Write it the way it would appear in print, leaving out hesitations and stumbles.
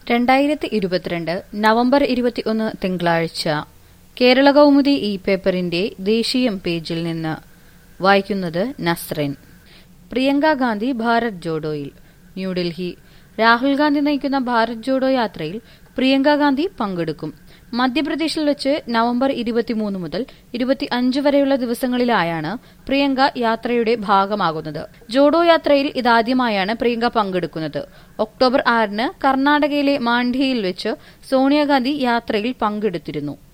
2022 November 21 തിങ്കളാഴ്ച കേരള കൗമുദി ഈ പേപ്പറിന്റെ ദേശീയം പേജിൽ നിന്ന് വായിക്കുന്നത് നസ്റിൻ. പ്രിയങ്ക ഗാന്ധി ഭാരത് ജോഡോയിൽ. ന്യൂഡൽഹി. രാഹുൽ ഗാന്ധി നയിക്കുന്ന ഭാരത് ജോഡോ യാത്രയിൽ പ്രിയങ്ക ഗാന്ധി പങ്കെടുക്കും. മധ്യപ്രദേശിൽ വെച്ച് നവംബർ 23 മുതൽ 25 വരെയുള്ള ദിവസങ്ങളിലായാണ് പ്രിയങ്ക യാത്രയുടെ ഭാഗമാകുന്നത്. ജോഡോ യാത്രയിൽ ഇതാദ്യമായാണ് പ്രിയങ്ക പങ്കെടുക്കുന്നത്. ഒക്ടോബർ 6-ന് കർണാടകയിലെ മാണ്ഡ്യയിൽ വെച്ച് സോണിയാഗാന്ധി യാത്രയിൽ പങ്കെടുത്തിരുന്നു.